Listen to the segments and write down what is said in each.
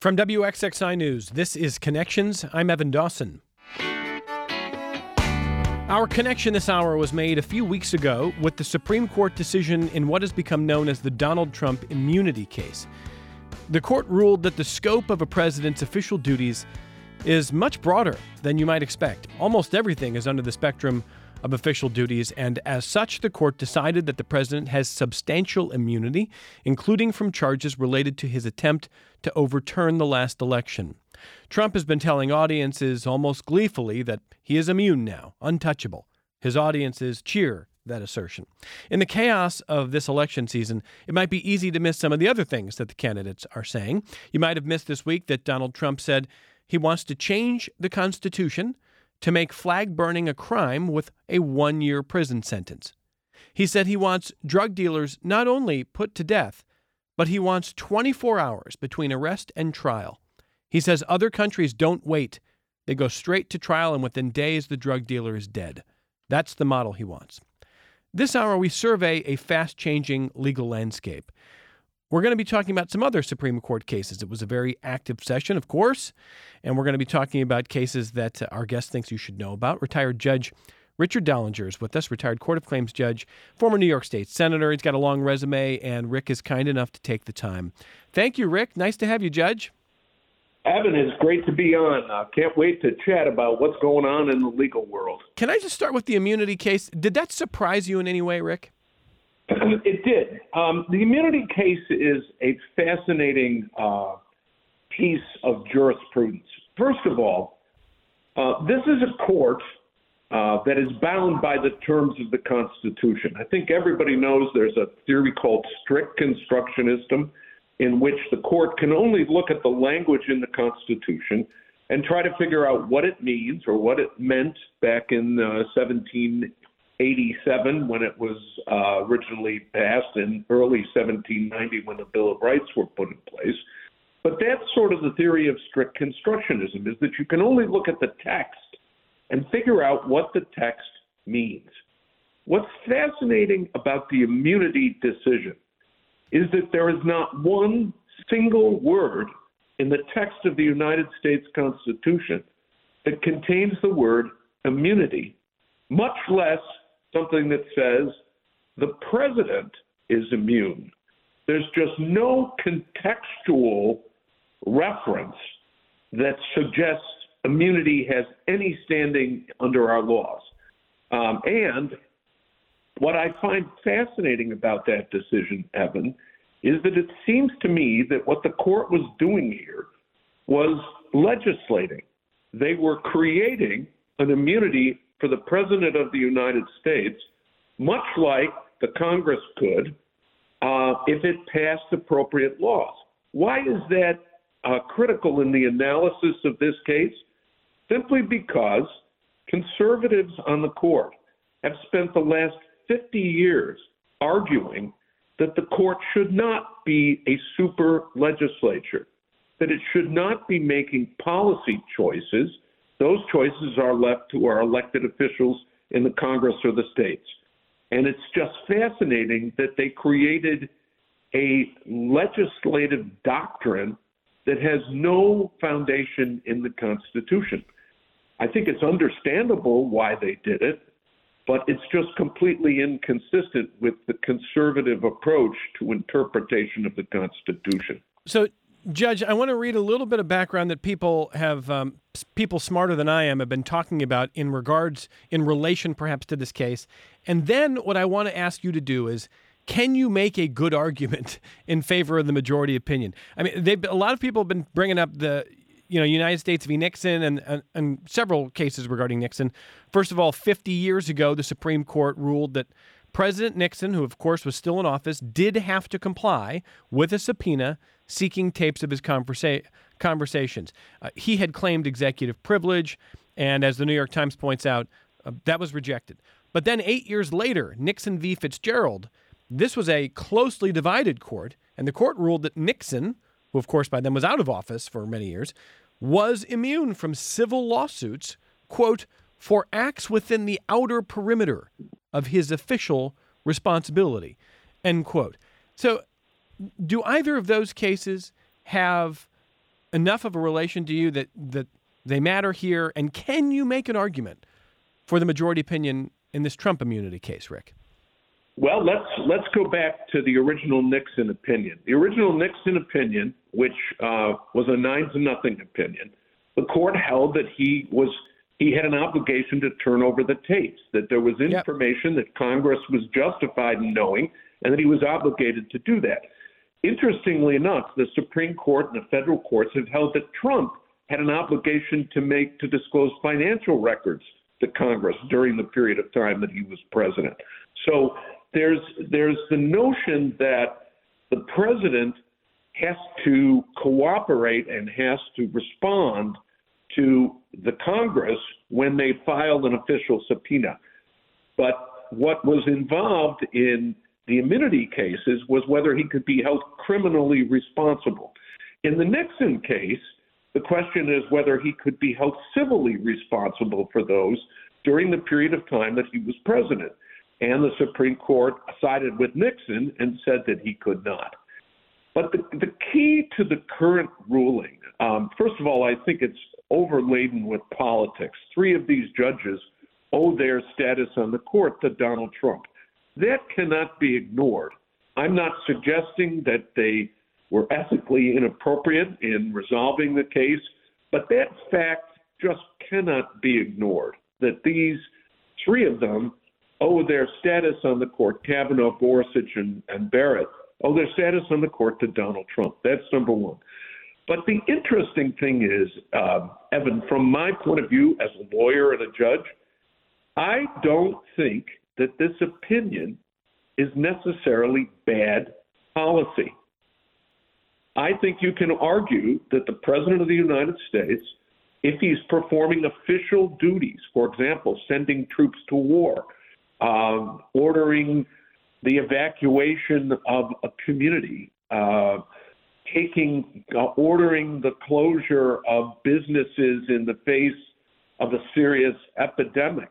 From WXXI News, this is Connections. I'm Evan Dawson. Our connection this hour was made a few weeks ago with the Supreme Court decision in what has become known as the Donald Trump immunity case. The court ruled that the scope of a president's official duties is much broader than you might expect. Almost everything is under the spectrum of official duties, and as such, the court decided that the president has substantial immunity, including from charges related to his attempt to overturn the last election. Trump has been telling audiences almost gleefully that he is immune now, untouchable. His audiences cheer that assertion. In the chaos of this election season, it might be easy to miss some of the other things that the candidates are saying. You might have missed this week that Donald Trump said he wants to change the Constitution to make flag burning a crime with a 1-year prison sentence. He said he wants drug dealers not only put to death, but he wants 24 hours between arrest and trial. He says other countries don't wait. They go straight to trial, and within days, the drug dealer is dead. That's the model he wants. This hour, we survey a fast-changing legal landscape. We're going to be talking about some other Supreme Court cases. It was a very active session, of course, and we're going to be talking about cases that our guest thinks you should know about. Retired Judge Richard Dollinger is with us, retired Court of Claims judge, former New York State Senator. He's got a long resume, and Rick is kind enough to take the time. Thank you, Rick. Nice to have you, Judge. Evan, it's great to be on. Can't wait to chat about what's going on in the legal world. Can I just start with the immunity case? Did that surprise you in any way, Rick? It did. The immunity case is a fascinating piece of jurisprudence. First of all, this is a court that is bound by the terms of the Constitution. I think everybody knows there's a theory called strict constructionism, in which the court can only look at the language in the Constitution and try to figure out what it means or what it meant back in 1787 when it was originally passed, and early 1790 when the Bill of Rights were put in place. But that's sort of the theory of strict constructionism, is that you can only look at the text and figure out what the text means. What's fascinating about the immunity decision is that there is not one single word in the text of the United States Constitution that contains the word immunity, much less something that says the president is immune. There's just no contextual reference that suggests immunity has any standing under our laws. And what I find fascinating about that decision, Evan, is that it seems to me that what the court was doing here was legislating. They were creating an immunity for the President of the United States, much like the Congress could if it passed appropriate laws. Why is that critical in the analysis of this case? Simply because conservatives on the court have spent the last 50 years arguing that the court should not be a super legislature, that it should not be making policy choices. Those choices are left to our elected officials in the Congress or the states. And it's just fascinating that they created a legislative doctrine that has no foundation in the Constitution. I think it's understandable why they did it, but it's just completely inconsistent with the conservative approach to interpretation of the Constitution. So, Judge, I want to read a little bit of background that people smarter than I am have been talking about in relation perhaps to this case. And then what I want to ask you to do is, can you make a good argument in favor of the majority opinion? I mean, a lot of people have been bringing up the United States v. Nixon and several cases regarding Nixon. First of all, 50 years ago, the Supreme Court ruled that President Nixon, who of course was still in office, did have to comply with a subpoena seeking tapes of his conversations. He had claimed executive privilege, and as the New York Times points out, that was rejected. But then 8 years later, Nixon v. Fitzgerald, this was a closely divided court, and the court ruled that Nixon, who of course by then was out of office for many years, was immune from civil lawsuits, quote, for acts within the outer perimeter of his official responsibility, end quote. So do either of those cases have enough of a relation to you that they matter here? And can you make an argument for the majority opinion in this Trump immunity case, Rick? Well, let's go back to the original Nixon opinion. The original Nixon opinion, which was a 9-0 opinion, the court held that he had an obligation to turn over the tapes, that there was information that Congress was justified in knowing, and that he was obligated to do that. Interestingly enough, the Supreme Court and the federal courts have held that Trump had an obligation to disclose financial records to Congress during the period of time that he was president. So there's the notion that the president has to cooperate and has to respond to the Congress when they file an official subpoena. But what was involved in the immunity cases was whether he could be held criminally responsible. In the Nixon case, the question is whether he could be held civilly responsible for those during the period of time that he was president. And the Supreme Court sided with Nixon and said that he could not. But the key to the current ruling, first of all, I think it's overladen with politics. 3 of these judges owe their status on the court to Donald Trump. That cannot be ignored. I'm not suggesting that they were ethically inappropriate in resolving the case, but that fact just cannot be ignored, that these 3 of them owe their status on the court, Kavanaugh, Gorsuch, and Barrett, owe their status on the court to Donald Trump. That's number one. But the interesting thing is, Evan, from my point of view as a lawyer and a judge, I don't think that this opinion is necessarily bad policy. I think you can argue that the President of the United States, if he's performing official duties, for example, sending troops to war, ordering the evacuation of a community, ordering the closure of businesses in the face of a serious epidemic.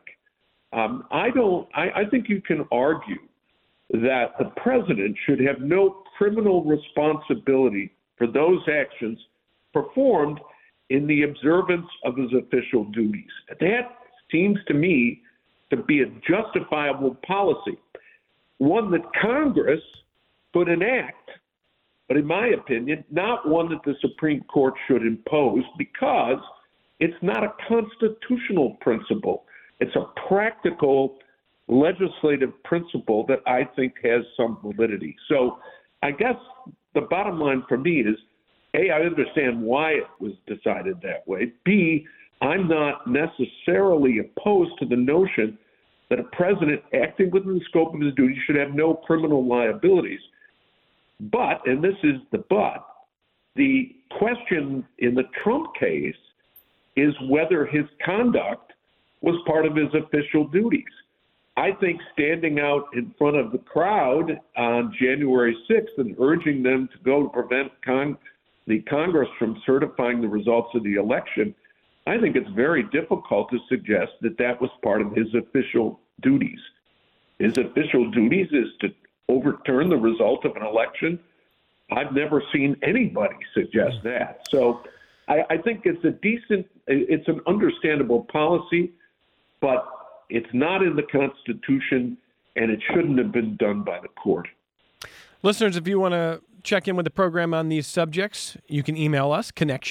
I think you can argue that the president should have no criminal responsibility for those actions performed in the observance of his official duties. That seems to me to be a justifiable policy, one that Congress could enact, but in my opinion, not one that the Supreme Court should impose because it's not a constitutional principle. It's a practical legislative principle that I think has some validity. So I guess the bottom line for me is, A, I understand why it was decided that way. B, I'm not necessarily opposed to the notion that a president acting within the scope of his duty should have no criminal liabilities. But, and this is the but, the question in the Trump case is whether his conduct was part of his official duties. I think standing out in front of the crowd on January 6th and urging them to go to prevent the Congress from certifying the results of the election, I think it's very difficult to suggest that that was part of his official duties. His official duties is to overturn the result of an election. I've never seen anybody suggest that. So I think it's an understandable policy, but it's not in the Constitution, and it shouldn't have been done by the court. Listeners, if you want to check in with the program on these subjects, you can email us,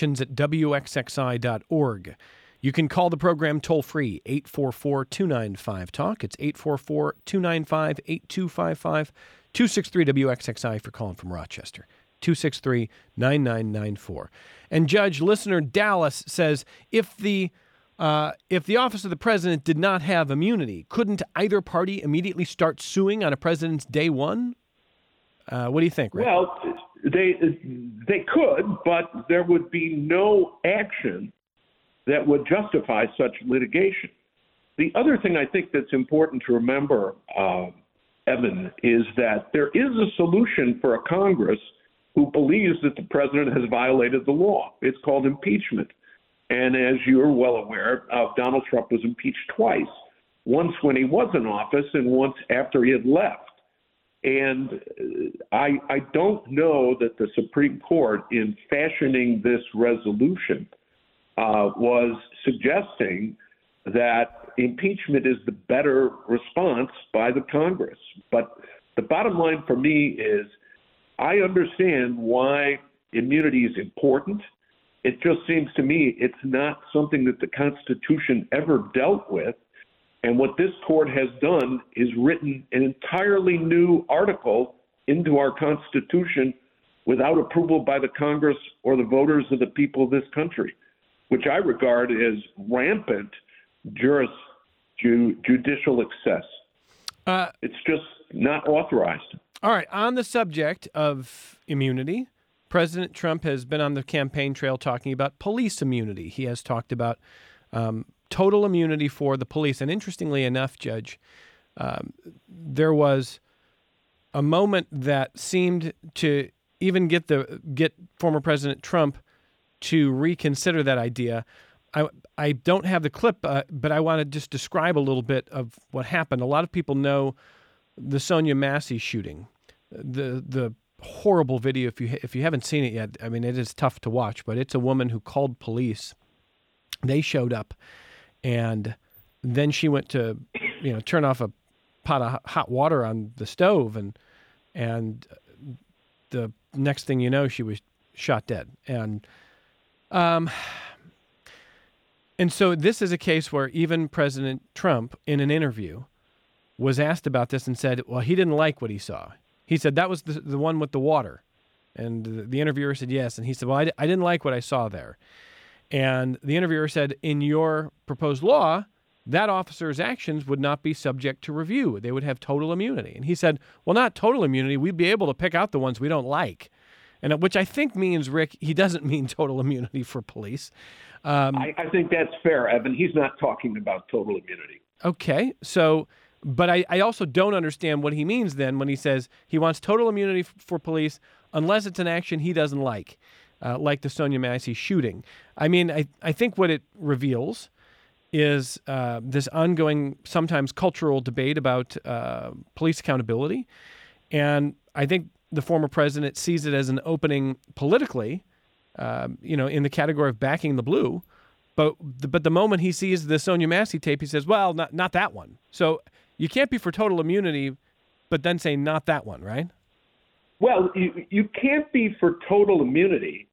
connections@wxxi.org. You can call the program toll-free, 844-295-TALK. It's 844-295-8255, 263-WXXI for calling from Rochester, 263-9994. And Judge, listener Dallas says, if the office of the president did not have immunity, couldn't either party immediately start suing on a president's day one? What do you think, Rick? Well, they could, but there would be no action that would justify such litigation. The other thing I think that's important to remember, Evan, is that there is a solution for a Congress who believes that the president has violated the law. It's called impeachment. And as you're well aware, Donald Trump was impeached twice, once when he was in office and once after he had left. And I don't know that the Supreme Court, in fashioning this resolution, was suggesting that impeachment is the better response by the Congress. But the bottom line for me is I understand why immunity is important. It just seems to me it's not something that the Constitution ever dealt with. And what this court has done is written an entirely new article into our Constitution without approval by the Congress or the voters of the people of this country, which I regard as rampant judicial excess. It's just not authorized. All right. On the subject of immunity, President Trump has been on the campaign trail talking about police immunity. He has talked about total immunity for the police. And interestingly enough, Judge, there was a moment that seemed to even get former President Trump to reconsider that idea. I don't have the clip, but I want to just describe a little bit of what happened. A lot of people know the Sonia Massey shooting, the horrible video. If you haven't seen it yet, I mean, it is tough to watch, but it's a woman who called police. They showed up, and then she went to, turn off a pot of hot water on the stove, and the next thing you know, she was shot dead. And so this is a case where even President Trump, in an interview, was asked about this and said, well, he didn't like what he saw. He said, that was the one with the water. And the interviewer said, yes. And he said, well, I didn't like what I saw there. And the interviewer said, in your proposed law, that officer's actions would not be subject to review. They would have total immunity. And he said, well, not total immunity. We'd be able to pick out the ones we don't like. And which I think means, Rick, he doesn't mean total immunity for police. I think that's fair, Evan. He's not talking about total immunity. Okay. So, but I also don't understand what he means then when he says he wants total immunity for police unless it's an action he doesn't like the Sonia Massey shooting. I mean, I think what it reveals is this ongoing, sometimes cultural debate about police accountability. And I think the former president sees it as an opening politically, in the category of backing the blue. But the moment he sees the Sonia Massey tape, he says, well, not that one. So you can't be for total immunity, but then say not that one, right? Well, you can't be for total immunity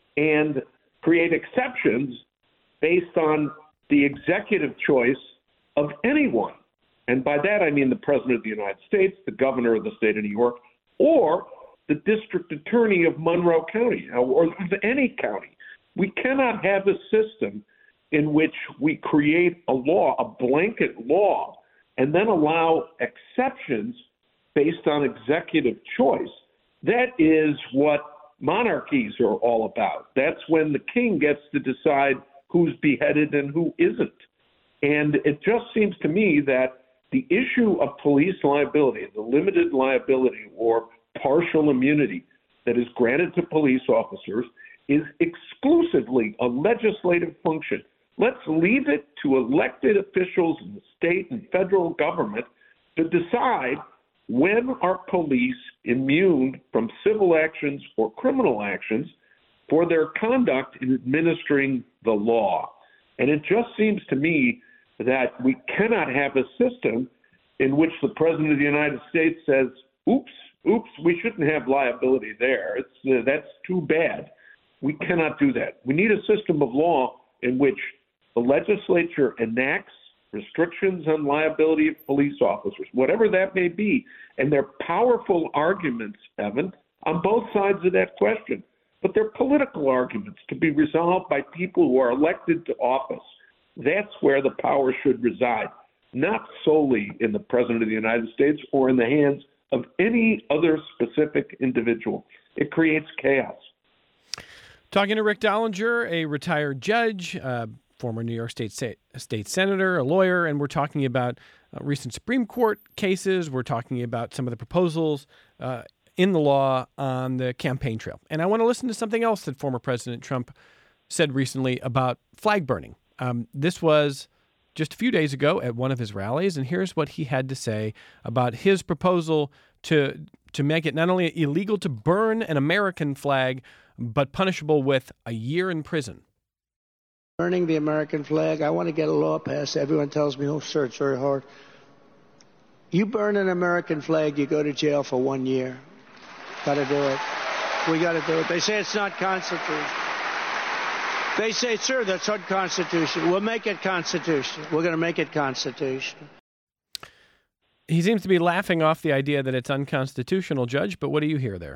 and create exceptions based on the executive choice of anyone. And by that, I mean the President of the United States, the governor of the state of New York, or the district attorney of Monroe County, or any county. We cannot have a system in which we create a law, a blanket law, and then allow exceptions based on executive choice. That is what monarchies are all about. That's when the king gets to decide who's beheaded and who isn't. And it just seems to me that the issue of police liability, the limited liability or partial immunity that is granted to police officers, is exclusively a legislative function. Let's leave it to elected officials in the state and federal government to decide when are police immune from civil actions or criminal actions for their conduct in administering the law. And it just seems to me that we cannot have a system in which the President of the United States says, oops, we shouldn't have liability there. That's too bad. We cannot do that. We need a system of law in which the legislature enacts restrictions on liability of police officers, whatever that may be. And they're powerful arguments, Evan, on both sides of that question. But they're political arguments to be resolved by people who are elected to office. That's where the power should reside, not solely in the President of the United States or in the hands of any other specific individual. It creates chaos. Talking to Rick Dollinger, a retired judge, former New York State senator, a lawyer, and we're talking about recent Supreme Court cases. We're talking about some of the proposals in the law on the campaign trail. And I want to listen to something else that former President Trump said recently about flag burning. This was just a few days ago at one of his rallies, and here's what he had to say about his proposal to make it not only illegal to burn an American flag, but punishable with a year in prison. Burning the American flag, I want to get a law passed. Everyone tells me, oh, sir, it's very hard. You burn an American flag, you go to jail for 1 year. Got to do it. We got to do it. They say it's not constitutional. They say, sir, that's unconstitutional. We'll make it constitutional. We're going to make it constitutional. He seems to be laughing off the idea that it's unconstitutional, Judge, but what do you hear there?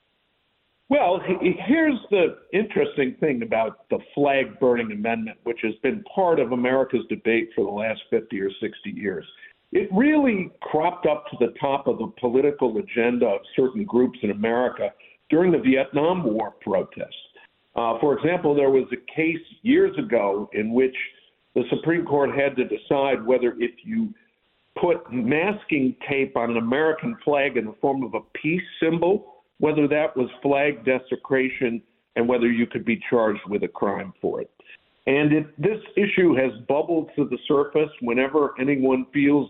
Well, here's the interesting thing about the flag burning amendment, which has been part of America's debate for the last 50 or 60 years. It really cropped up to the top of the political agenda of certain groups in America during the Vietnam War protests. For example, there was a case years ago in which the Supreme Court had to decide whether if you put masking tape on an American flag in the form of a peace symbol, whether that was flag desecration and whether you could be charged with a crime for it. And this issue has bubbled to the surface whenever anyone feels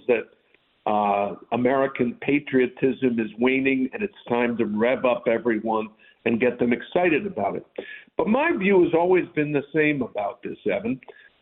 that American patriotism is waning and it's time to rev up everyone and get them excited about it. But my view has always been the same about this, Evan.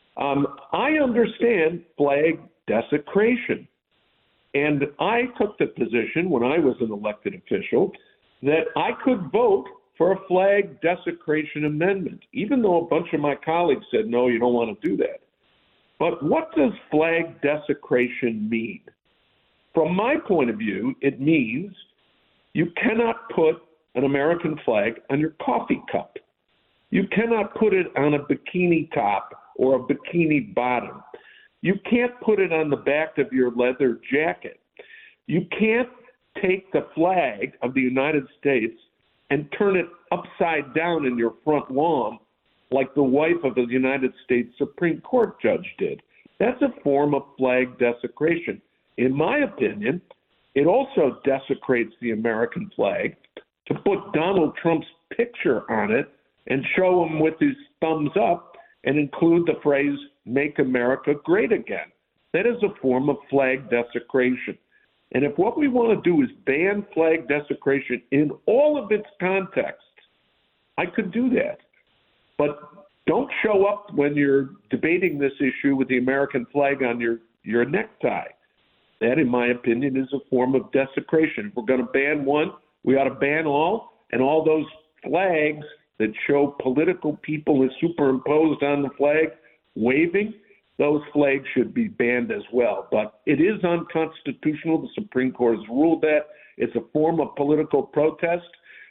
I understand flag desecration. And I took the position when I was an elected official that I could vote for a flag desecration amendment, even though a bunch of my colleagues said, no, you don't want to do that. But what does flag desecration mean? From my point of view, it means you cannot put an American flag on your coffee cup. You cannot put it on a bikini top or a bikini bottom. You can't put it on the back of your leather jacket. You can't take the flag of the United States and turn it upside down in your front lawn like the wife of a United States Supreme Court judge did. That's a form of flag desecration. In my opinion, it also desecrates the American flag to put Donald Trump's picture on it and show him with his thumbs up and include the phrase, "Make America Great Again." That is a form of flag desecration. And if what we want to do is ban flag desecration in all of its contexts, I could do that. But don't show up when you're debating this issue with the American flag on your necktie. That, in my opinion, is a form of desecration. If we're going to ban one, we ought to ban all, and all those flags that show political people as superimposed on the flag waving, those flags should be banned as well. But it is unconstitutional. The Supreme Court has ruled that. It's a form of political protest.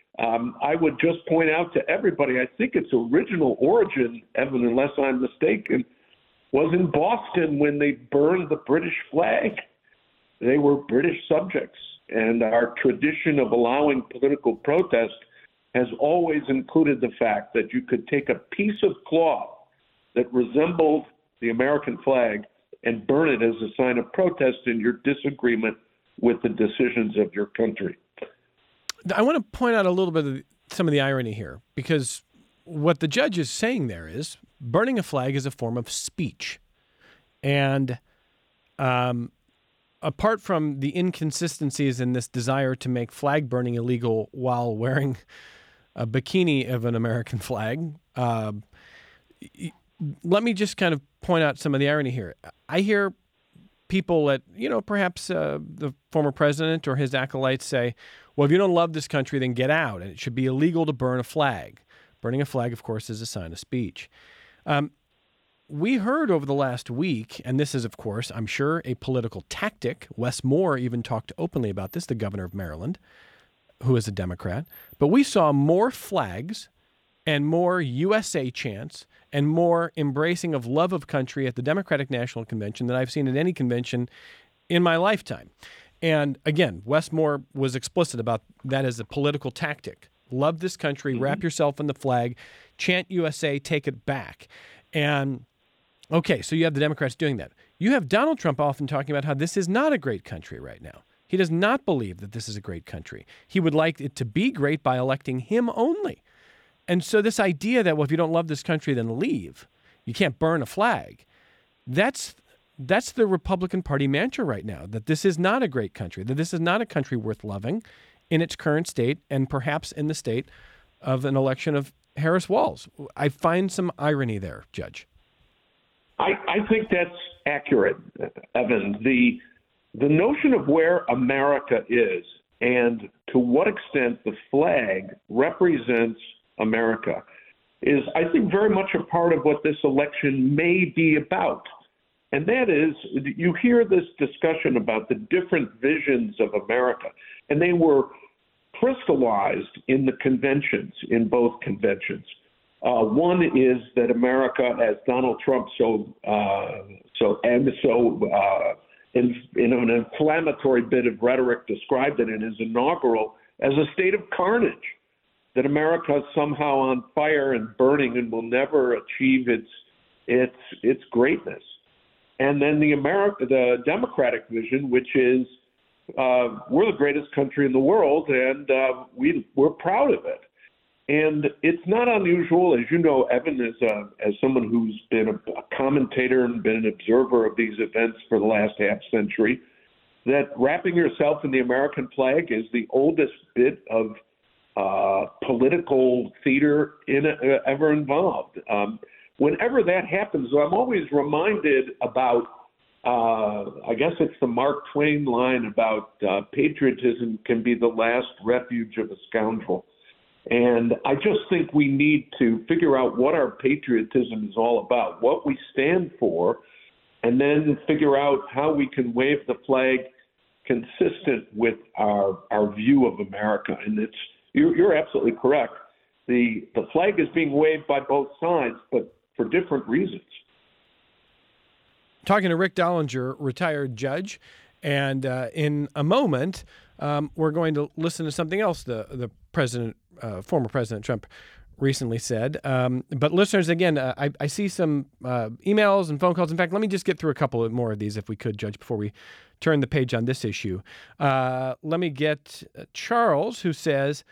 I would just point out to everybody, I think its original origin, Evan, unless I'm mistaken, was in Boston when they burned the British flag. They were British subjects. And our tradition of allowing political protest has always included the fact that you could take a piece of cloth that resembled the American flag and burn it as a sign of protest in your disagreement with the decisions of your country. I want to point out a little bit of some of the irony here, because what the judge is saying there is burning a flag is a form of speech. And apart from the inconsistencies in this desire to make flag burning illegal while wearing a bikini of an American flag, let me just kind of point out some of the irony here. I hear people at, perhaps the former president or his acolytes say, well, if you don't love this country, then get out, and it should be illegal to burn a flag. Burning a flag, of course, is a sign of speech. We heard over the last week, and this is, of course, I'm sure, a political tactic. Wes Moore even talked openly about this, the governor of Maryland, who is a Democrat. But we saw more flags and more USA chants and more embracing of love of country at the Democratic National Convention than I've seen at any convention in my lifetime. And again, Wes Moore was explicit about that as a political tactic. Love this country, wrap yourself in the flag, chant USA, take it back. And okay, so you have the Democrats doing that. You have Donald Trump often talking about how this is not a great country right now. He does not believe that this is a great country. He would like it to be great by electing him only. And so this idea that, well, if you don't love this country, then leave. You can't burn a flag. That's That's the Republican Party mantra right now, that this is not a great country, that this is not a country worth loving in its current state and perhaps in the state of an election of Harris Walz. I find some irony there, Judge. I think that's accurate, Evan. The notion of where America is and to what extent the flag represents America is, I think, very much a part of what this election may be about. And that is, you hear this discussion about the different visions of America, and they were crystallized in the conventions, in both conventions. One is that America, as Donald Trump in an inflammatory bit of rhetoric described it in his inaugural, as a state of carnage, that America is somehow on fire and burning and will never achieve its greatness. And then the Democratic vision, which is we're the greatest country in the world, and we're proud of it. And it's not unusual, as you know, Evan, as someone who's been a commentator and been an observer of these events for the last half century, that wrapping yourself in the American flag is the oldest bit of political theater ever involved. Whenever that happens, I'm always reminded about, I guess it's the Mark Twain line about patriotism can be the last refuge of a scoundrel. And I just think we need to figure out what our patriotism is all about, what we stand for, and then figure out how we can wave the flag consistent with our view of America. And you're absolutely correct. The flag is being waved by both sides, but for different reasons. Talking to Rick Dollinger, retired judge, and in a moment, we're going to listen to something else the president, former President Trump, recently said. But listeners, again, I see some emails and phone calls. In fact, let me just get through a couple more of these, if we could, Judge, before we turn the page on this issue. Let me get Charles, who says,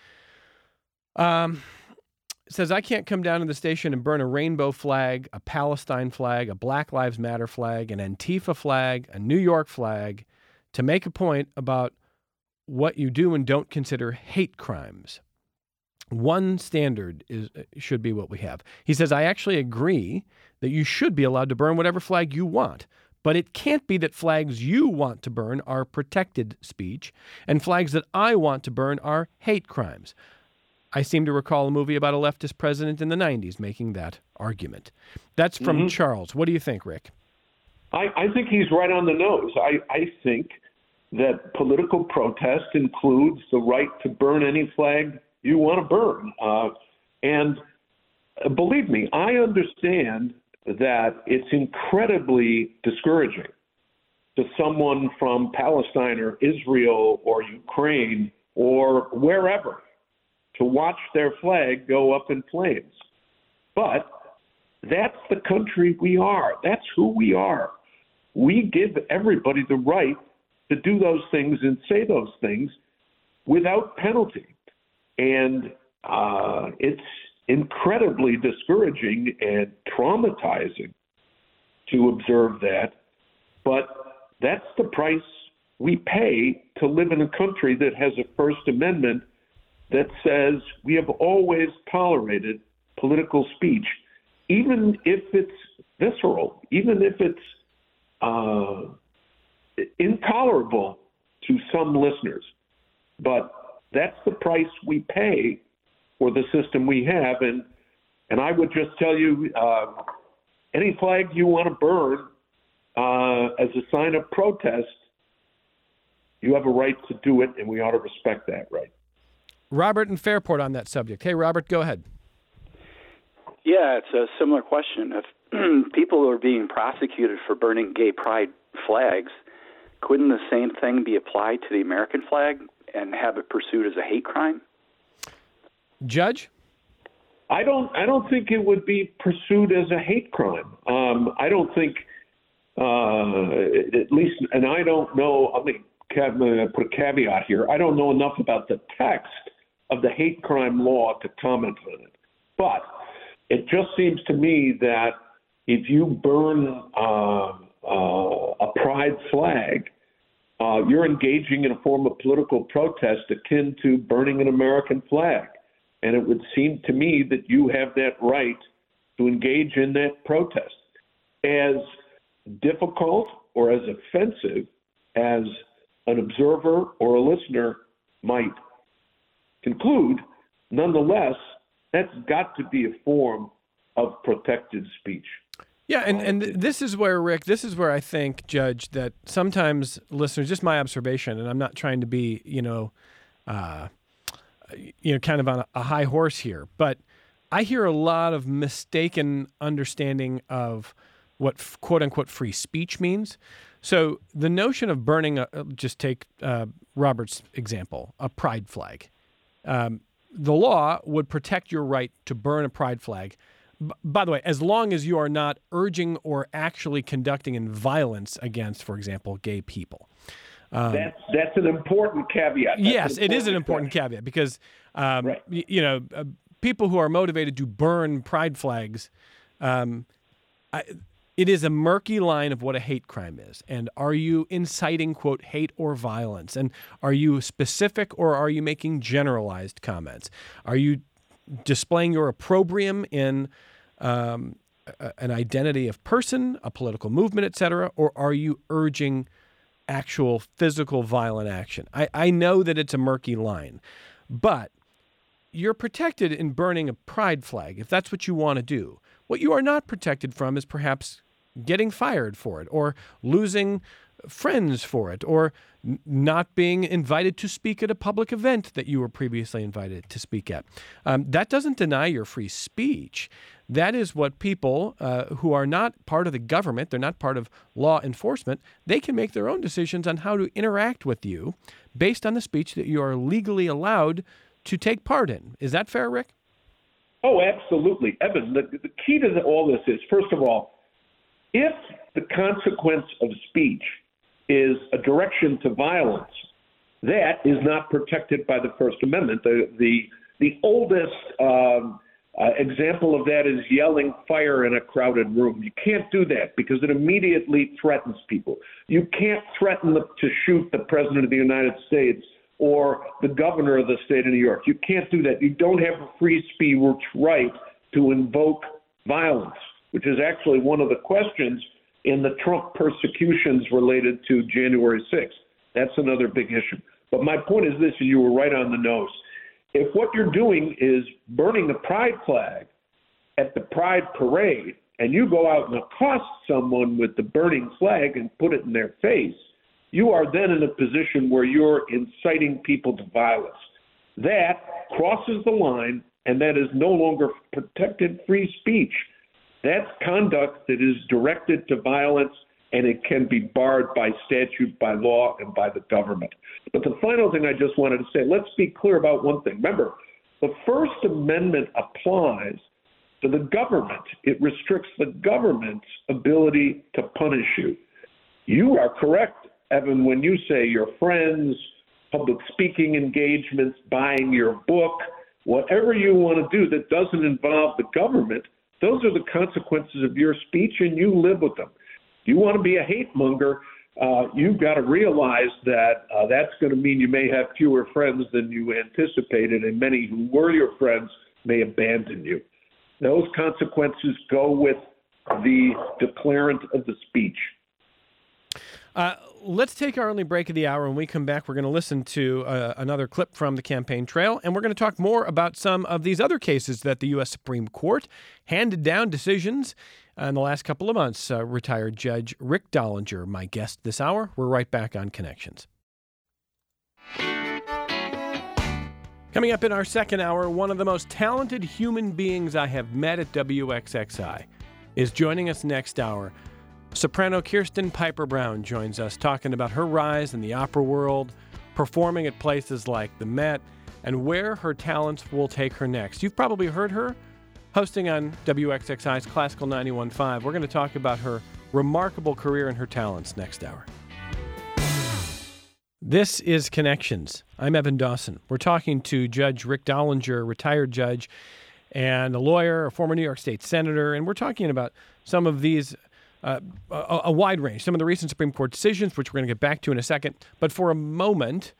I can't come down to the station and burn a rainbow flag, a Palestine flag, a Black Lives Matter flag, an Antifa flag, a New York flag, to make a point about what you do and don't consider hate crimes. One standard should be what we have. He says, I actually agree that you should be allowed to burn whatever flag you want, but it can't be that flags you want to burn are protected speech and flags that I want to burn are hate crimes. I seem to recall a movie about a leftist president in the 90s making that argument. That's from Charles. What do you think, Rick? I think he's right on the nose. I think that political protest includes the right to burn any flag you want to burn. And believe me, I understand that it's incredibly discouraging to someone from Palestine or Israel or Ukraine or wherever to watch their flag go up in flames. But that's the country we are. That's who we are. We give everybody the right to do those things and say those things without penalty. And it's incredibly discouraging and traumatizing to observe that. But that's the price we pay to live in a country that has a First Amendment that says we have always tolerated political speech, even if it's visceral, even if it's intolerable to some listeners. But that's the price we pay for the system we have. And I would just tell you, any flag you want to burn as a sign of protest, you have a right to do it, and we ought to respect that right. Robert in Fairport on that subject. Hey, Robert, go ahead. Yeah, it's a similar question. If people are being prosecuted for burning gay pride flags, couldn't the same thing be applied to the American flag and have it pursued as a hate crime? Judge? I don't think it would be pursued as a hate crime. I don't think, at least, and I don't know, let me put a caveat here. I don't know enough about the text of the hate crime law to comment on it. But it just seems to me that if you burn a pride flag, you're engaging in a form of political protest akin to burning an American flag. And it would seem to me that you have that right to engage in that protest. As difficult or as offensive as an observer or a listener might conclude, nonetheless, that's got to be a form of protected speech. Yeah, and this is where, Rick, I think, Judge, that sometimes listeners, just my observation, and I'm not trying to be, kind of on a high horse here, but I hear a lot of mistaken understanding of what quote-unquote free speech means. So the notion of burning, just take Robert's example, a pride flag. The law would protect your right to burn a pride flag. By the way, as long as you are not urging or actually conducting in violence against, for example, gay people. That's an important caveat. Yes, it is an important caveat because, right. People who are motivated to burn pride flags, it is a murky line of what a hate crime is. And are you inciting, quote, hate or violence? And are you specific or are you making generalized comments? Are you displaying your opprobrium in an identity of person, a political movement, et cetera, or are you urging actual physical violent action? I know that it's a murky line, but you're protected in burning a pride flag if that's what you want to do. What you are not protected from is perhaps getting fired for it or losing friends for it or not being invited to speak at a public event that you were previously invited to speak at. That doesn't deny your free speech. That is what people who are not part of the government, they're not part of law enforcement, they can make their own decisions on how to interact with you based on the speech that you are legally allowed to take part in. Is that fair, Rick? Oh, absolutely. Evan, the key to all this is, first of all, if the consequence of speech is a direction to violence, that is not protected by the First Amendment. The oldest example of that is yelling fire in a crowded room. You can't do that because it immediately threatens people. You can't threaten to shoot the President of the United States or the governor of the state of New York. You can't do that. You don't have a free speech right to invoke violence, which is actually one of the questions in the Trump persecutions related to January 6th. That's another big issue. But my point is this, and you were right on the nose. If what you're doing is burning the pride flag at the pride parade, and you go out and accost someone with the burning flag and put it in their face, you are then in a position where you're inciting people to violence. That crosses the line, and that is no longer protected free speech. That's conduct that is directed to violence, and it can be barred by statute, by law, and by the government. But the final thing I just wanted to say, let's be clear about one thing. Remember, the First Amendment applies to the government. It restricts the government's ability to punish you. You are correct, Evan, when you say your friends, public speaking engagements, buying your book, whatever you want to do that doesn't involve the government, those are the consequences of your speech, and you live with them. You want to be a hate monger, you've got to realize that that's going to mean you may have fewer friends than you anticipated, and many who were your friends may abandon you. Those consequences go with the declarant of the speech. Let's take our only break of the hour. When we come back, we're going to listen to another clip from the campaign trail, and we're going to talk more about some of these other cases that the U.S. Supreme Court handed down decisions in the last couple of months. Retired Judge Rick Dollinger, my guest this hour. We're right back on Connections. Coming up in our second hour, one of the most talented human beings I have met at WXXI is joining us next hour. Soprano Kirsten Piper Brown joins us, talking about her rise in the opera world, performing at places like the Met, and where her talents will take her next. You've probably heard her hosting on WXXI's Classical 91.5. We're going to talk about her remarkable career and her talents next hour. This is Connections. I'm Evan Dawson. We're talking to Judge Rick Dollinger, retired judge and a lawyer, a former New York State senator, and we're talking about some of these a wide range. Some of the recent Supreme Court decisions, which we're going to get back to in a second. But for a moment,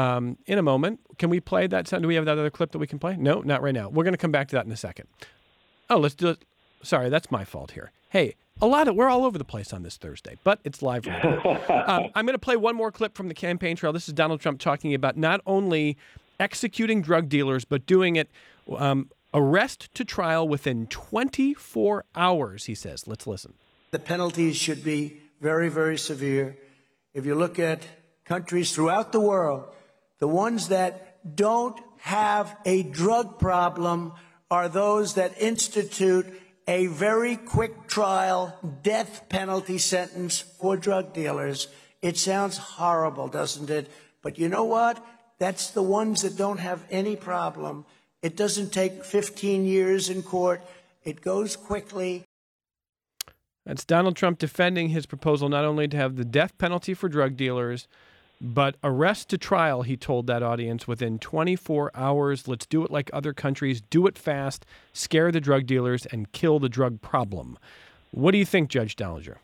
can we play that sound? Do we have that other clip that we can play? No, not right now. We're going to come back to that in a second. Oh, let's do it. Sorry, that's my fault here. Hey, we're all over the place on this Thursday, but it's live right now. I'm going to play one more clip from the campaign trail. This is Donald Trump talking about not only executing drug dealers, but doing it arrest to trial within 24 hours, he says. Let's listen. The penalties should be very, very severe. If you look at countries throughout the world, the ones that don't have a drug problem are those that institute a very quick trial, death penalty sentence for drug dealers. It sounds horrible, doesn't it? But you know what? That's the ones that don't have any problem. It doesn't take 15 years in court. It goes quickly. That's Donald Trump defending his proposal not only to have the death penalty for drug dealers, but arrest to trial, he told that audience, within 24 hours. Let's do it like other countries. Do it fast, scare the drug dealers, and kill the drug problem. What do you think, Judge Dollinger?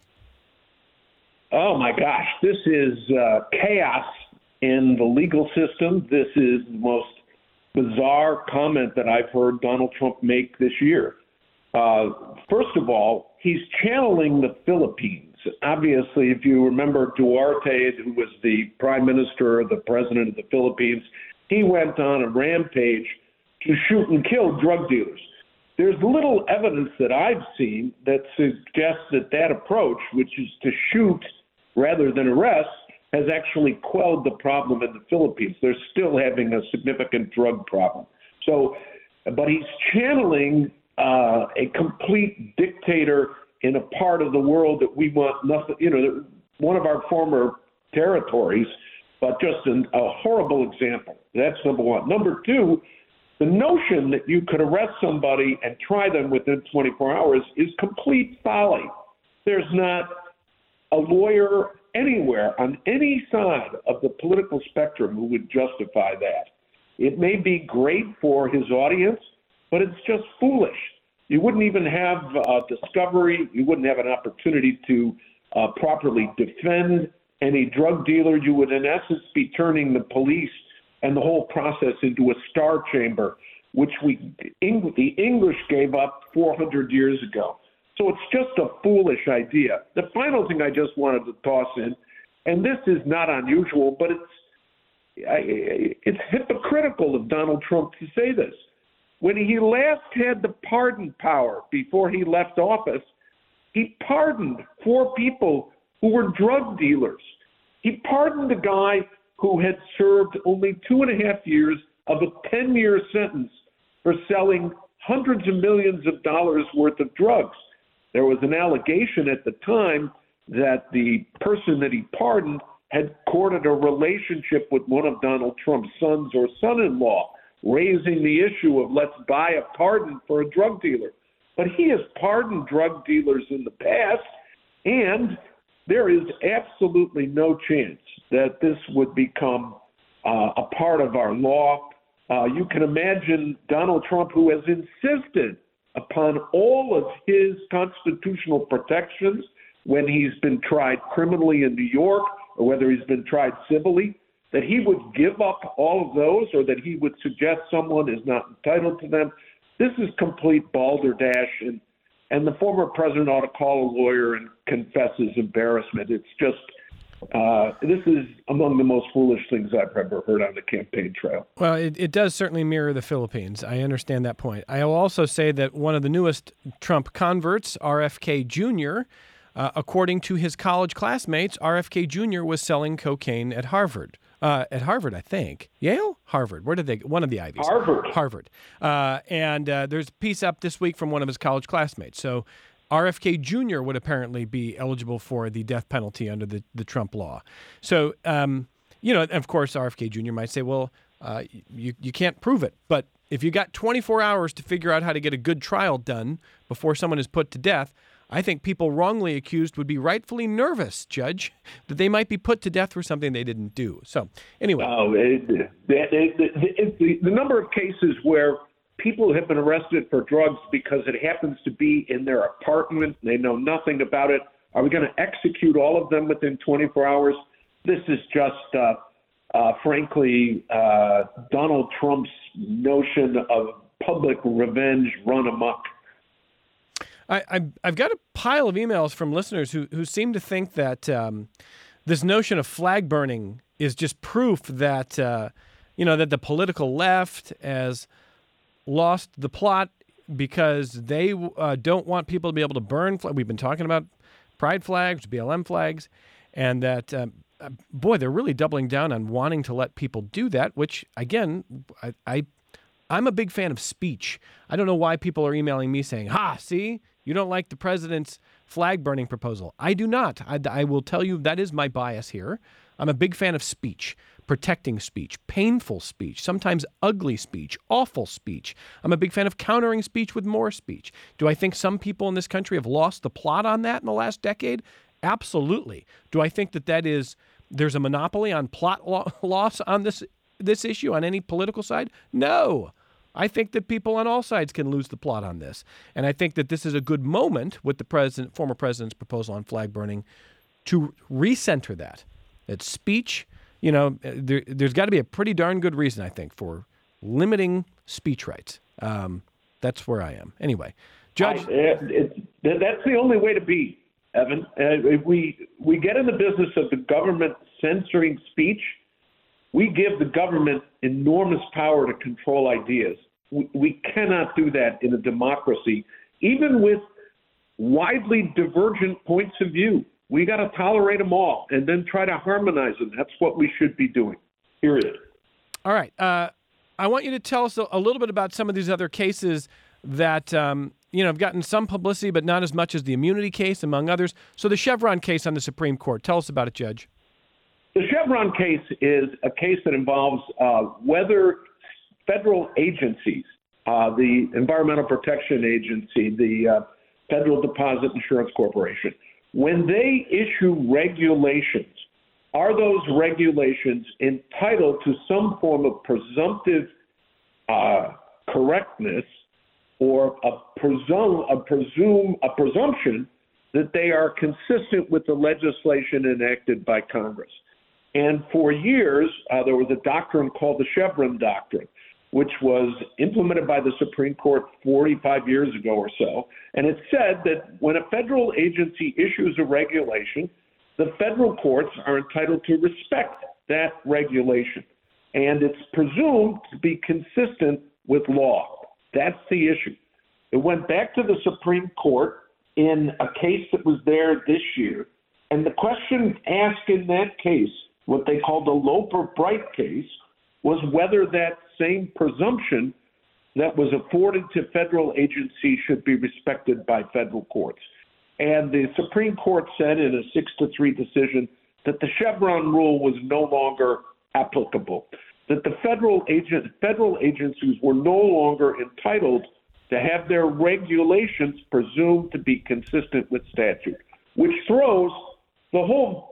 Oh, my gosh. This is chaos in the legal system. This is the most bizarre comment that I've heard Donald Trump make this year. First of all, he's channeling the Philippines. Obviously, if you remember Duarte, who was the prime minister, the president of the Philippines, he went on a rampage to shoot and kill drug dealers. There's little evidence that I've seen that suggests that approach, which is to shoot rather than arrest, has actually quelled the problem in the Philippines. They're still having a significant drug problem. But he's channeling a complete dictator in a part of the world that we want nothing, one of our former territories, but just a horrible example. That's number one. Number two, the notion that you could arrest somebody and try them within 24 hours is complete folly. There's not a lawyer anywhere on any side of the political spectrum who would justify that. It may be great for his audience, but it's just foolish. You wouldn't even have discovery. You wouldn't have an opportunity to properly defend any drug dealer. You would, in essence, be turning the police and the whole process into a star chamber, which the English gave up 400 years ago. So it's just a foolish idea. The final thing I just wanted to toss in, and this is not unusual, but it's hypocritical of Donald Trump to say this. When he last had the pardon power before he left office, he pardoned 4 people who were drug dealers. He pardoned a guy who had served only 2.5 years of a 10-year sentence for selling hundreds of millions of dollars worth of drugs. There was an allegation at the time that the person that he pardoned had courted a relationship with one of Donald Trump's sons or son-in-law, raising the issue of let's buy a pardon for a drug dealer. But he has pardoned drug dealers in the past, and there is absolutely no chance that this would become a part of our law. You can imagine Donald Trump, who has insisted upon all of his constitutional protections when he's been tried criminally in New York or whether he's been tried civilly, that he would give up all of those or that he would suggest someone is not entitled to them. This is complete balderdash, and the former president ought to call a lawyer and confess his embarrassment. It's just, this is among the most foolish things I've ever heard on the campaign trail. Well, it does certainly mirror the Philippines. I understand that point. I will also say that one of the newest Trump converts, RFK Jr., according to his college classmates, RFK Jr. was selling cocaine at Harvard. At Harvard, I think. Yale? Harvard. Where did they? One of the Ivies. Harvard. And there's a piece up this week from one of his college classmates. So RFK Jr. would apparently be eligible for the death penalty under the Trump law. So, of course, RFK Jr. might say, well, you can't prove it. But if you got 24 hours to figure out how to get a good trial done before someone is put to death, I think people wrongly accused would be rightfully nervous, Judge, that they might be put to death for something they didn't do. So, anyway. The number of cases where people have been arrested for drugs because it happens to be in their apartment, they know nothing about it, Are we going to execute all of them within 24 hours? This is just, frankly, Donald Trump's notion of public revenge run amok. I've got a pile of emails from listeners who seem to think that this notion of flag burning is just proof that that the political left has lost the plot because they don't want people to be able to burn. We've been talking about pride flags, BLM flags, and that they're really doubling down on wanting to let people do that. Which again, I'm a big fan of speech. I don't know why people are emailing me saying, see, you don't like the president's flag burning proposal. I do not. I will tell you that is my bias here. I'm a big fan of speech, protecting speech, painful speech, sometimes ugly speech, awful speech. I'm a big fan of countering speech with more speech. Do I think some people in this country have lost the plot on that in the last decade? Absolutely. Do I think that there's a monopoly on plot loss on this issue on any political side? No. I think that people on all sides can lose the plot on this. And I think that this is a good moment with the former president's proposal on flag burning to recenter that. That speech, there's got to be a pretty darn good reason, I think, for limiting speech rights. That's where I am. Anyway, Judge. That's the only way to be, Evan. If we get in the business of the government censoring speech, we give the government enormous power to control ideas. We cannot do that in a democracy, even with widely divergent points of view. We got to tolerate them all and then try to harmonize them. That's what we should be doing, period. All right. I want you to tell us a little bit about some of these other cases that have gotten some publicity, but not as much as the immunity case, among others. So the Chevron case on the Supreme Court. Tell us about it, Judge. The Chevron case is a case that involves whether federal agencies, the Environmental Protection Agency, the Federal Deposit Insurance Corporation, when they issue regulations, are those regulations entitled to some form of presumptive correctness or a presumption that they are consistent with the legislation enacted by Congress? And for years, there was a doctrine called the Chevron Doctrine, which was implemented by the Supreme Court 45 years ago or so. And it said that when a federal agency issues a regulation, the federal courts are entitled to respect that regulation. And it's presumed to be consistent with law. That's the issue. It went back to the Supreme Court in a case that was there this year. And the question asked in that case, what they called the Loper-Bright case, was whether that same presumption that was afforded to federal agencies should be respected by federal courts. And the Supreme Court said in a 6-3 decision that the Chevron rule was no longer applicable, that the federal agencies were no longer entitled to have their regulations presumed to be consistent with statute, which throws the whole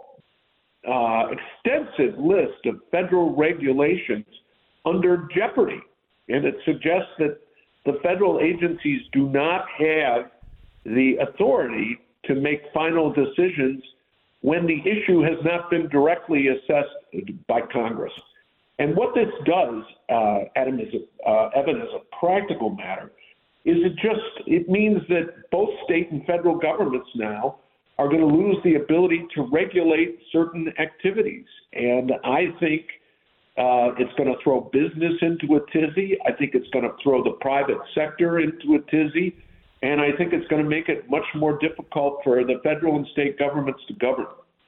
extensive list of federal regulations under jeopardy. And it suggests that the federal agencies do not have the authority to make final decisions when the issue has not been directly assessed by Congress. And what this does, Evan, as a practical matter, is it means that both state and federal governments now are going to lose the ability to regulate certain activities. And I think it's going to throw business into a tizzy. I think it's going to throw the private sector into a tizzy. And I think it's going to make it much more difficult for the federal and state governments to govern.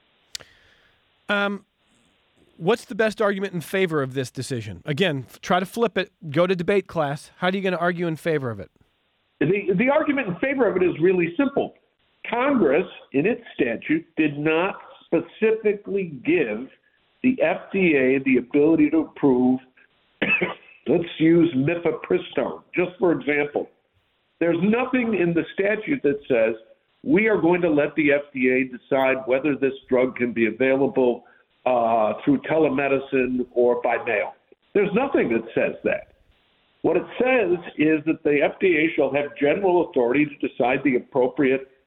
What's the best argument in favor of this decision? Again, try to flip it. Go to debate class. How are you going to argue in favor of it? The argument in favor of it is really simple. Congress, in its statute, did not specifically give the FDA the ability to approve, let's use mifepristone, just for example. There's nothing in the statute that says we are going to let the FDA decide whether this drug can be available through telemedicine or by mail. There's nothing that says that. What it says is that the FDA shall have general authority to decide the appropriate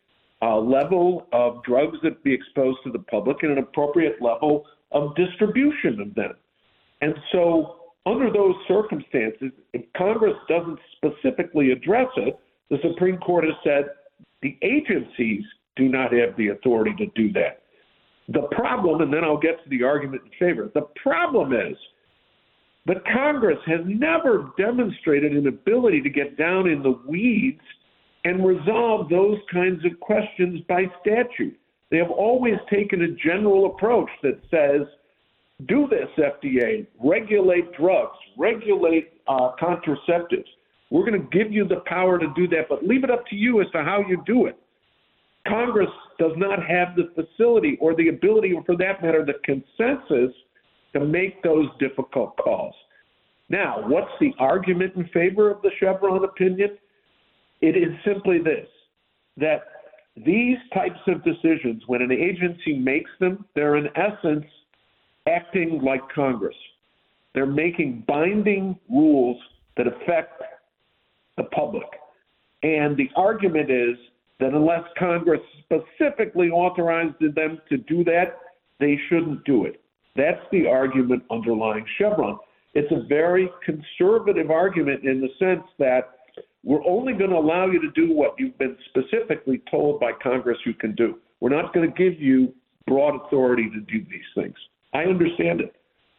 level of drugs that be exposed to the public and an appropriate level of distribution of them. And so under those circumstances, if Congress doesn't specifically address it, the Supreme Court has said the agencies do not have the authority to do that. The problem, and then I'll get to the argument in favor, the problem is that Congress has never demonstrated an ability to get down in the weeds and resolve those kinds of questions by statute. They have always taken a general approach that says, do this, FDA, regulate drugs, regulate contraceptives. We're going to give you the power to do that, but leave it up to you as to how you do it. Congress does not have the facility or the ability, or for that matter, the consensus to make those difficult calls. Now, what's the argument in favor of the Chevron opinion? It is simply this, that these types of decisions, when an agency makes them, they're in essence acting like Congress. They're making binding rules that affect the public. And the argument is that unless Congress specifically authorized them to do that, they shouldn't do it. That's the argument underlying Chevron. It's a very conservative argument in the sense that we're only going to allow you to do what you've been specifically told by Congress you can do. We're not going to give you broad authority to do these things. I understand it.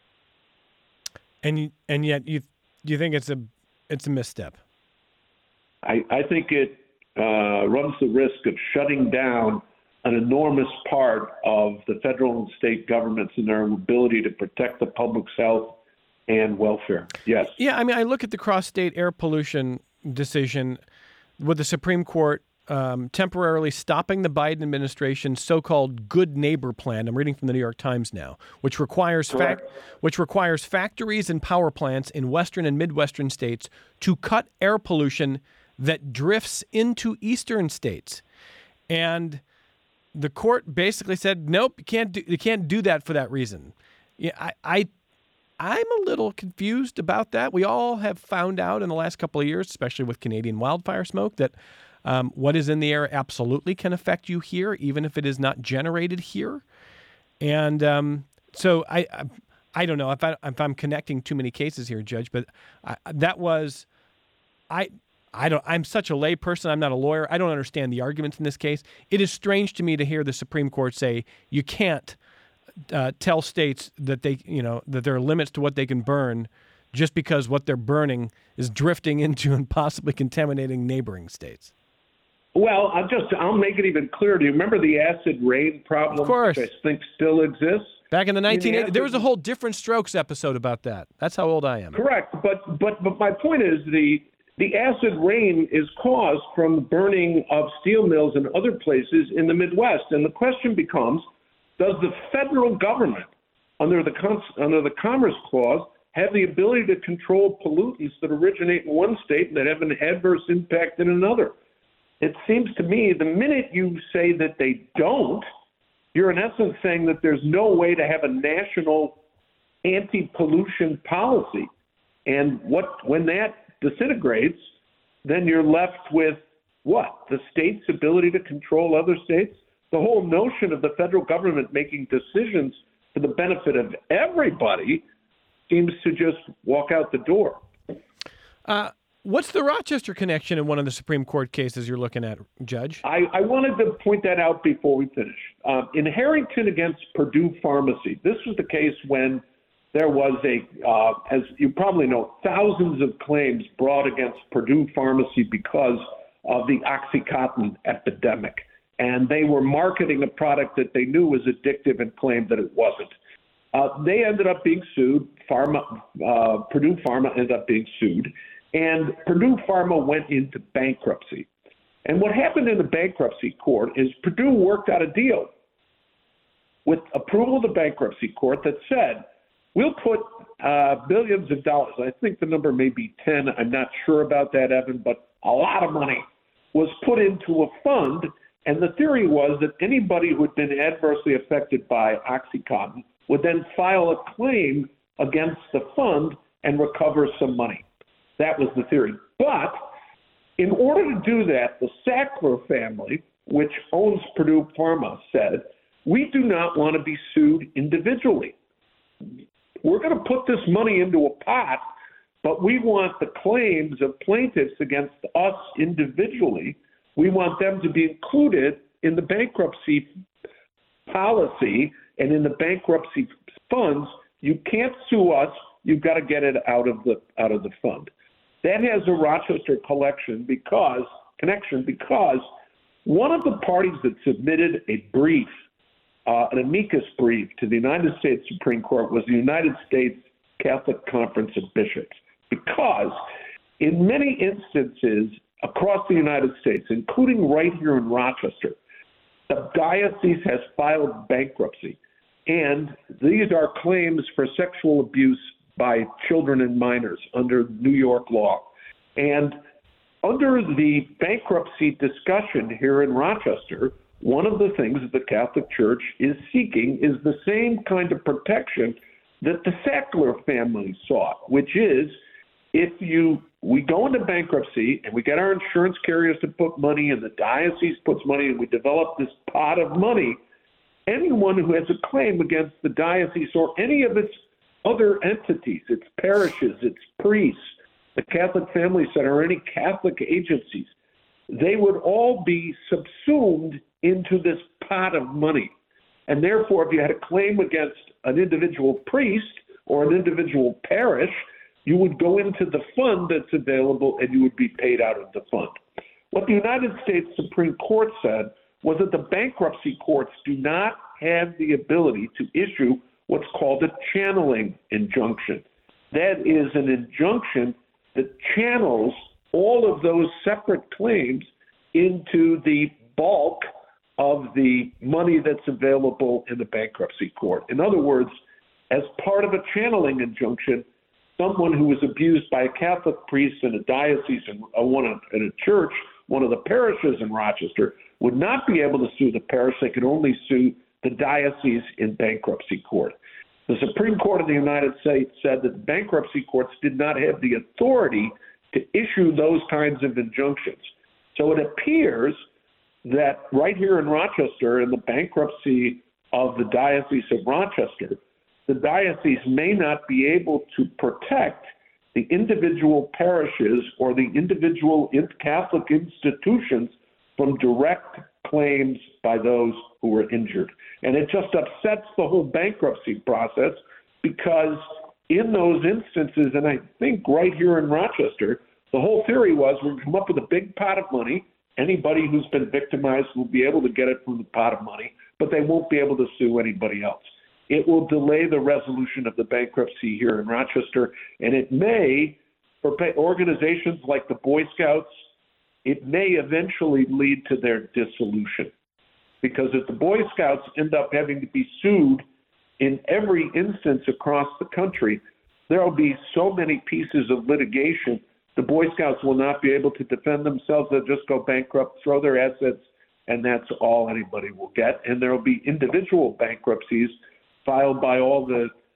And yet you think it's a misstep. I think it runs the risk of shutting down an enormous part of the federal and state governments and their ability to protect the public's health and welfare. Yes. Yeah, I mean, I look at the cross-state air pollution decision with the Supreme Court temporarily stopping the Biden administration's so-called good neighbor plan. I'm reading from the New York Times now, which requires factories and power plants in western and midwestern states to cut air pollution that drifts into eastern states. And the court basically said, nope, you can't do that for that reason. Yeah, I'm a little confused about that. We all have found out in the last couple of years, especially with Canadian wildfire smoke, that what is in the air absolutely can affect you here, even if it is not generated here. And so I don't know if I'm connecting too many cases here, Judge, but I'm such a lay person. I'm not a lawyer. I don't understand the arguments in this case. It is strange to me to hear the Supreme Court say you can't tell states that that there are limits to what they can burn just because what they're burning is drifting into and possibly contaminating neighboring states. Well, I'll make it even clearer. Do you remember the acid rain problem? Of course. Which I think still exists? Back in the 1980s, there was a whole Different Strokes episode about that. That's how old I am. Correct. But my point is the acid rain is caused from the burning of steel mills and other places in the Midwest. And the question becomes, does the federal government, under the Commerce Clause, have the ability to control pollutants that originate in one state and that have an adverse impact in another? It seems to me the minute you say that they don't, you're in essence saying that there's no way to have a national anti-pollution policy. And when that disintegrates, then you're left with what? The state's ability to control other states? The whole notion of the federal government making decisions for the benefit of everybody seems to just walk out the door. What's the Rochester connection in one of the Supreme Court cases you're looking at, Judge? I wanted to point that out before we finish. In Harrington against Purdue Pharmacy, this was the case when there was as you probably know, thousands of claims brought against Purdue Pharmacy because of the OxyContin epidemic. And they were marketing a product that they knew was addictive and claimed that it wasn't. They ended up being sued. Purdue Pharma ended up being sued. And Purdue Pharma went into bankruptcy. And what happened in the bankruptcy court is Purdue worked out a deal with approval of the bankruptcy court that said, we'll put billions of dollars. I think the number may be 10. I'm not sure about that, Evan, but a lot of money was put into a fund. And the theory was that anybody who had been adversely affected by OxyContin would then file a claim against the fund and recover some money. That was the theory. But in order to do that, the Sackler family which owns Purdue Pharma, said, we do not want to be sued individually. We're going to put this money into a pot, but we want the claims of plaintiffs against us individually. We want them to be included in the bankruptcy policy and in the bankruptcy funds. You can't sue us. You've got to get it out of the fund. That has a Rochester connection because one of the parties that submitted a brief, an amicus brief to the United States Supreme Court was the United States Catholic Conference of Bishops, because in many instances across the United States, including right here in Rochester, the diocese has filed bankruptcy, and these are claims for sexual abuse by children and minors under New York law. And under the bankruptcy discussion here in Rochester, one of the things that the Catholic Church is seeking is the same kind of protection that the Sackler family sought, which is if we go into bankruptcy and we get our insurance carriers to put money and the diocese puts money and we develop this pot of money, anyone who has a claim against the diocese or any of its other entities, its parishes, its priests, the Catholic Family Center, or any Catholic agencies, they would all be subsumed into this pot of money. And therefore, if you had a claim against an individual priest or an individual parish, you would go into the fund that's available and you would be paid out of the fund. What the United States Supreme Court said was that the bankruptcy courts do not have the ability to issue what's called a channeling injunction. That is an injunction that channels all of those separate claims into the bulk of the money that's available in the bankruptcy court. In other words, as part of a channeling injunction, someone who was abused by a Catholic priest in a diocese in a church, one of the parishes in Rochester, would not be able to sue the parish. They could only sue the diocese in bankruptcy court. The Supreme Court of the United States said that the bankruptcy courts did not have the authority to issue those kinds of injunctions. So it appears that right here in Rochester, in the bankruptcy of the Diocese of Rochester, the diocese may not be able to protect the individual parishes or the individual Catholic institutions from direct claims by those who were injured. And it just upsets the whole bankruptcy process because in those instances, and I think right here in Rochester, the whole theory was we're going to come up with a big pot of money. Anybody who's been victimized will be able to get it from the pot of money, but they won't be able to sue anybody else. It will delay the resolution of the bankruptcy here in Rochester, and it may, for organizations like the Boy Scouts, it may eventually lead to their dissolution. Because if the Boy Scouts end up having to be sued in every instance across the country, there will be so many pieces of litigation, the Boy Scouts will not be able to defend themselves. They'll just go bankrupt, throw their assets, and that's all anybody will get. And there will be individual bankruptcies filed by all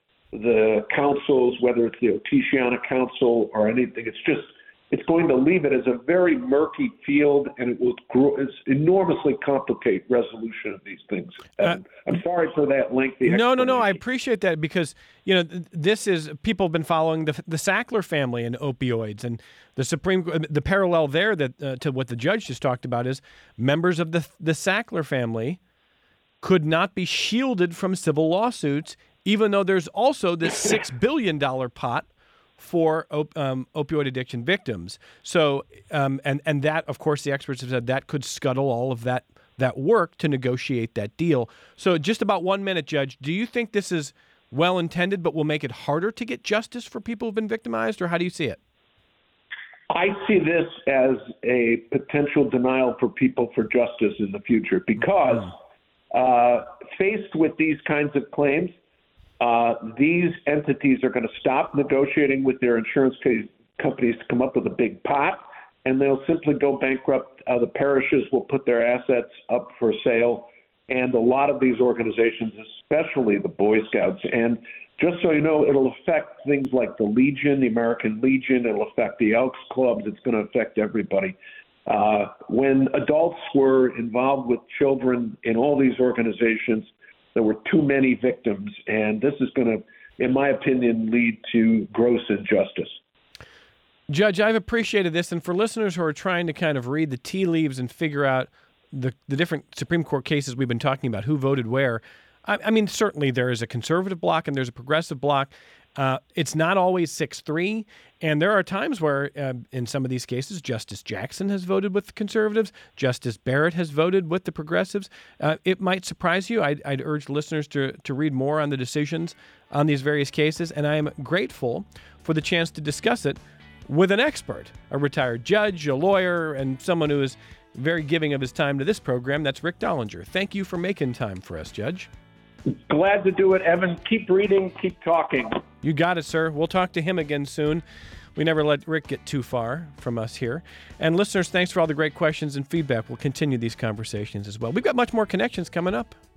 the councils, whether it's the Otisiana Council or anything. It's going to leave it as a very murky field, and it will enormously complicate resolution of these things. I'm sorry for that lengthy explanation. No. I appreciate that because, this is, people have been following the Sackler family and opioids, and the parallel there that to what the judge just talked about is members of the Sackler family could not be shielded from civil lawsuits, even though there's also this $6 billion pot for opioid addiction victims. So, and that, of course, the experts have said that could scuttle all of that work to negotiate that deal. So just about 1 minute, Judge, do you think this is well-intended but will make it harder to get justice for people who've been victimized, or how do you see it? I see this as a potential denial for people for justice in the future because faced with these kinds of claims, these entities are going to stop negotiating with their insurance companies to come up with a big pot, and they'll simply go bankrupt. The parishes will put their assets up for sale, and a lot of these organizations, especially the Boy Scouts, and just so you know, it'll affect things like the Legion, the American Legion. It'll affect the Elks Clubs. It's going to affect everybody. When adults were involved with children in all these organizations, there were too many victims, and this is going to, in my opinion, lead to gross injustice. Judge, I've appreciated this, and for listeners who are trying to kind of read the tea leaves and figure out the different Supreme Court cases we've been talking about, who voted where, I mean, certainly there is a conservative bloc and there's a progressive bloc. It's not always 6-3, and there are times where, in some of these cases, Justice Jackson has voted with the conservatives, Justice Barrett has voted with the progressives. It might surprise you. I'd urge listeners to read more on the decisions on these various cases, and I am grateful for the chance to discuss it with an expert, a retired judge, a lawyer, and someone who is very giving of his time to this program. That's Rick Dollinger. Thank you for making time for us, Judge. Glad to do it, Evan. Keep reading, keep talking. You got it, sir. We'll talk to him again soon. We never let Rick get too far from us here. And listeners, thanks for all the great questions and feedback. We'll continue these conversations as well. We've got much more Connections coming up.